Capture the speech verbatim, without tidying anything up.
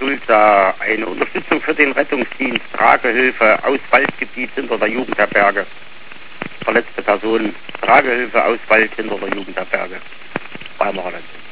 Schulza, eine Unterstützung für den Rettungsdienst, Tragehilfe aus Waldgebiet hinter der Jugendherberge. Verletzte Personen, Tragehilfe aus Wald hinter der Jugendherberge. Weimar Land.